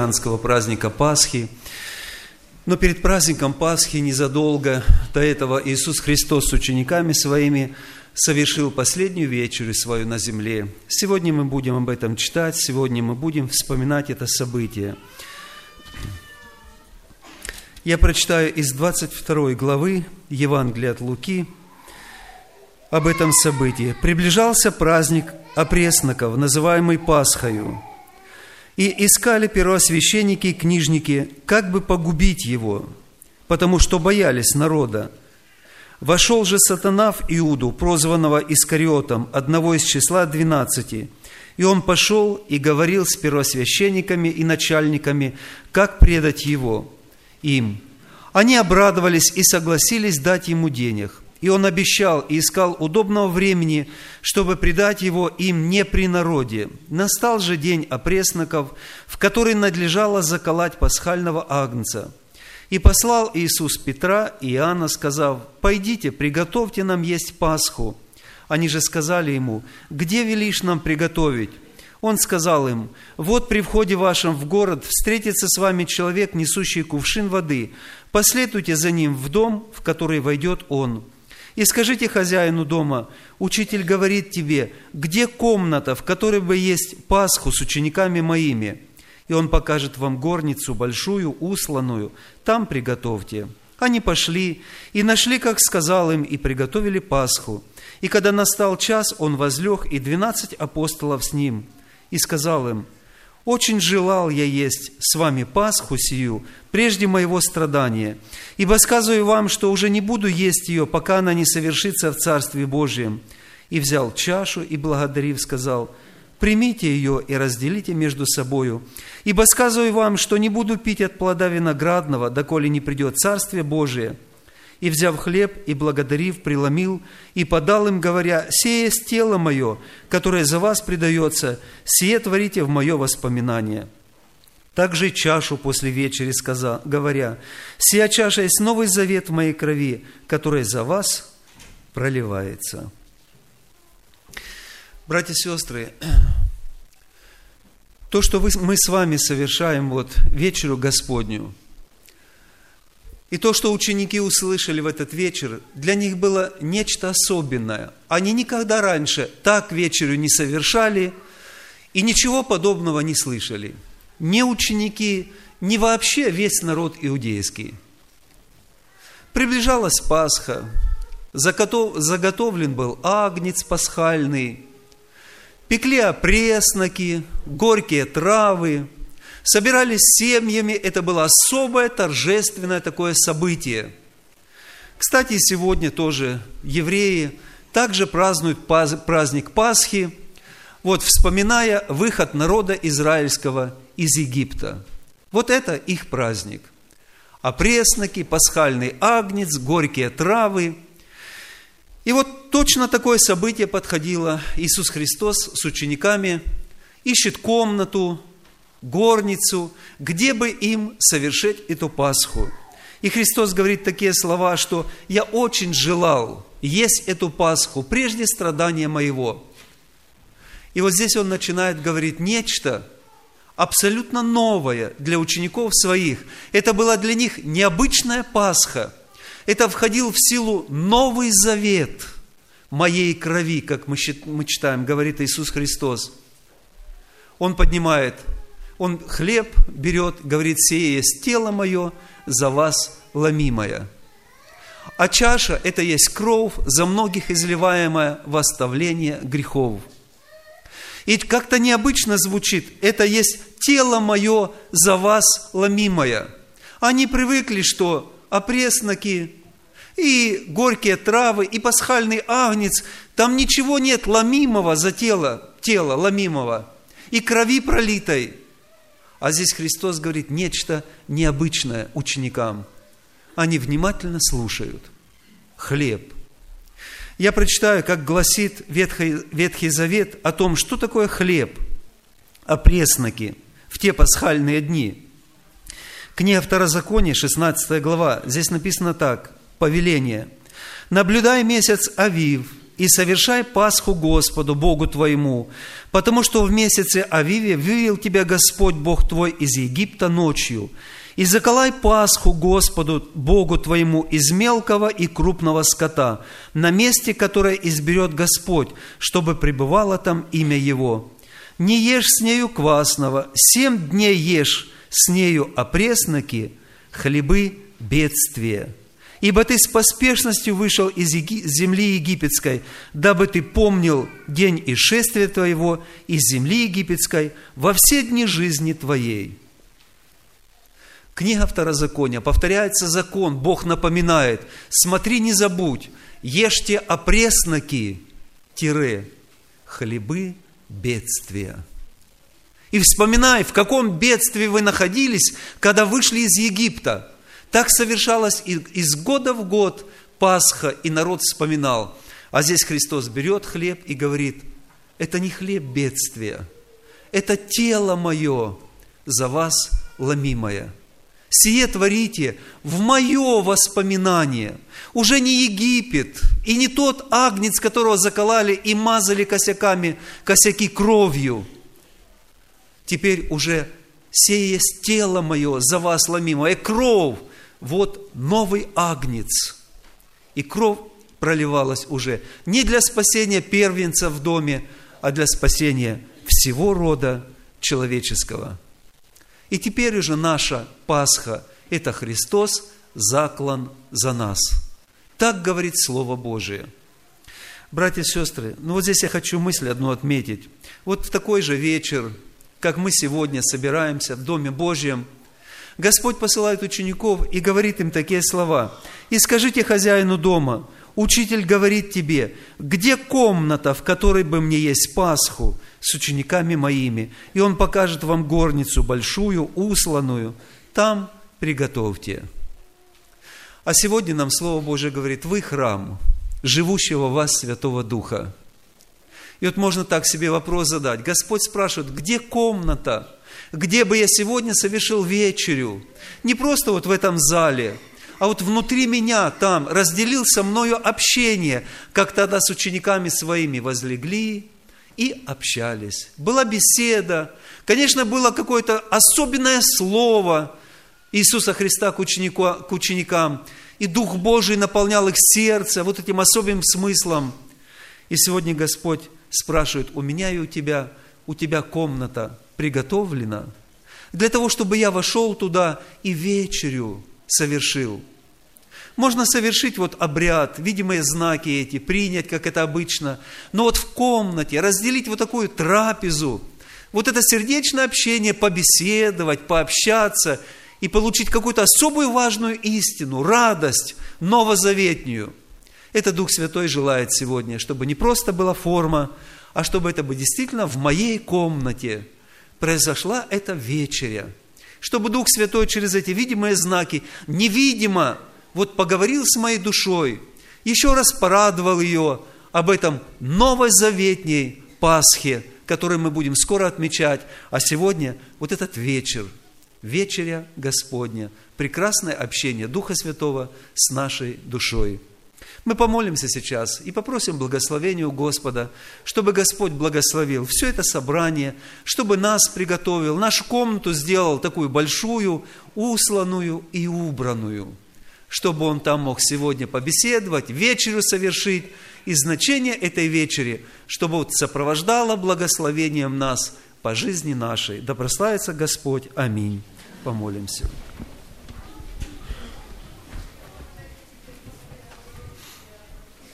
христианского праздника Пасхи. Но перед праздником Пасхи, незадолго до этого, Иисус Христос с учениками Своими совершил последнюю вечерю свою на земле. Сегодня мы будем об этом читать, сегодня мы будем вспоминать это событие. Я прочитаю из 22 главы Евангелия от Луки об этом событии. «Приближался праздник опресноков, называемый Пасхою, и искали первосвященники и книжники, как бы погубить его, потому что боялись народа. Вошел же сатана в Иуду, прозванного Искариотом, одного из числа 12, и он пошел и говорил с первосвященниками и начальниками, как предать его им. Они обрадовались и согласились дать ему денег. И он обещал и искал удобного времени, чтобы предать его им не при народе. Настал же день опресноков, в который надлежало заколоть пасхального агнца. И послал Иисус Петра и Иоанна, сказав: «Пойдите, приготовьте нам есть Пасху». Они же сказали ему: «Где велишь нам приготовить?» Он сказал им: «Вот при входе вашем в город встретится с вами человек, несущий кувшин воды. Последуйте за ним в дом, в который войдет он. И скажите хозяину дома: учитель говорит тебе, где комната, в которой бы есть Пасху с учениками моими? И он покажет вам горницу большую, усланную, там приготовьте». Они пошли и нашли, как сказал им, и приготовили Пасху. И когда настал час, он возлег, и 12 апостолов с ним. И сказал им: «Очень желал я есть с вами Пасху сию, прежде моего страдания, ибо сказываю вам, что уже не буду есть ее, пока она не совершится в Царстве Божьем». И взял чашу, и, благодарив, сказал: «Примите ее и разделите между собою, ибо сказываю вам, что не буду пить от плода виноградного, доколе не придет Царствие Божие». И, взяв хлеб и благодарив, преломил и подал им, говоря: «Сие есть тело мое, которое за вас предается, сие творите в мое воспоминание». Также чашу после вечери говоря: «Сия чаша есть новый завет в моей крови, которая за вас проливается». Братья и сестры, то, что мы с вами совершаем вечеру Господню, и то, что ученики услышали в этот вечер, для них было нечто особенное. Они никогда раньше так вечерю не совершали и ничего подобного не слышали. Ни ученики, ни вообще весь народ иудейский. Приближалась Пасха, заготовлен был агнец пасхальный, пекли опресноки, горькие травы, собирались семьями, это было особое торжественное такое событие. Кстати, сегодня тоже евреи также празднуют праздник Пасхи, вспоминая выход народа израильского из Египта. Это их праздник. Опресноки, пасхальный агнец, горькие травы. И точно такое событие подходило. Иисус Христос с учениками ищет комнату, горницу, где бы им совершить эту Пасху. И Христос говорит такие слова, что «Я очень желал есть эту Пасху прежде страдания моего». И здесь Он начинает говорить нечто абсолютно новое для учеников своих. Это была для них необычная Пасха. Это входил в силу новый завет моей крови, как мы читаем, говорит Иисус Христос. Он поднимает, Он хлеб берет, говорит: «Сие есть тело мое, за вас ломимое». А чаша – это есть кровь, за многих изливаемая во оставление грехов. И как-то необычно звучит: «Это есть тело мое, за вас ломимое». Они привыкли, что опресноки и горькие травы, и пасхальный агнец, там ничего нет ломимого за тело ломимого, и крови пролитой. А здесь Христос говорит нечто необычное ученикам. Они внимательно слушают. Хлеб. Я прочитаю, как гласит Ветхий Завет о том, что такое хлеб, опресноки в те пасхальные дни. Книга Второзакония, 16 глава. Здесь написано так: повеление. «Наблюдай месяц Авив, и совершай Пасху Господу, Богу твоему, потому что в месяце Авиве вывел тебя Господь, Бог твой, из Египта ночью. И заколай Пасху Господу, Богу твоему, из мелкого и крупного скота, на месте, которое изберет Господь, чтобы пребывало там имя Его. Не ешь с нею квасного, 7 дней ешь с нею опресноки, хлебы бедствия. Ибо ты с поспешностью вышел из земли египетской, дабы ты помнил день исшествия твоего из земли египетской во все дни жизни твоей». Книга Второзакония, повторяется закон, Бог напоминает: смотри, не забудь, ешьте опресноки, хлебы бедствия. И вспоминай, в каком бедствии вы находились, когда вышли из Египта. Так совершалось из года в год Пасха, и народ вспоминал. А здесь Христос берет хлеб и говорит: это не хлеб бедствия, это тело мое за вас ломимое. Сие творите в мое воспоминание. Уже не Египет и не тот агнец, которого закололи и мазали косяки кровью. Теперь уже сие есть тело мое за вас ломимое. Кровь, вот новый агнец. И кровь проливалась уже не для спасения первенца в доме, а для спасения всего рода человеческого. И теперь уже наша Пасха – это Христос заклан за нас. Так говорит Слово Божие. Братья и сестры, вот здесь я хочу мысль одну отметить. Вот в такой же вечер, как мы сегодня собираемся в Доме Божьем, Господь посылает учеников и говорит им такие слова: «И скажите хозяину дома: учитель говорит тебе, где комната, в которой бы мне есть Пасху с учениками моими, и он покажет вам горницу большую, усланную, там приготовьте». А сегодня нам Слово Божие говорит: вы храм живущего в вас Святого Духа. И вот можно так себе вопрос задать. Господь спрашивает: где комната, где бы я сегодня совершил вечерю? Не просто вот в этом зале, а вот внутри меня, там, разделил со мною общение, как тогда с учениками своими возлегли и общались. Была беседа, конечно, было какое-то особенное слово Иисуса Христа к ученикам, и Дух Божий наполнял их сердце вот этим особенным смыслом. И сегодня Господь спрашивает: у меня и у тебя комната приготовлена для того, чтобы я вошел туда и вечерю совершил. Можно совершить вот обряд, видимые знаки эти, принять, как это обычно, но вот в комнате разделить вот такую трапезу, вот это сердечное общение, побеседовать, пообщаться и получить какую-то особую важную истину, радость новозаветнюю. Это Дух Святой желает сегодня, чтобы не просто была форма, а чтобы это бы действительно в моей комнате произошла эта вечеря. Чтобы Дух Святой через эти видимые знаки невидимо вот поговорил с моей душой, еще раз порадовал ее об этом новозаветней Пасхе, которую мы будем скоро отмечать. А сегодня вот этот вечер, вечеря Господня, прекрасное общение Духа Святого с нашей душой. Мы помолимся сейчас и попросим благословения у Господа, чтобы Господь благословил все это собрание, чтобы нас приготовил, нашу комнату сделал такую большую, усланную и убранную, чтобы Он там мог сегодня побеседовать, вечерю совершить, и значение этой вечери, чтобы вот сопровождало благословением нас по жизни нашей. Да прославится Господь. Аминь. Помолимся.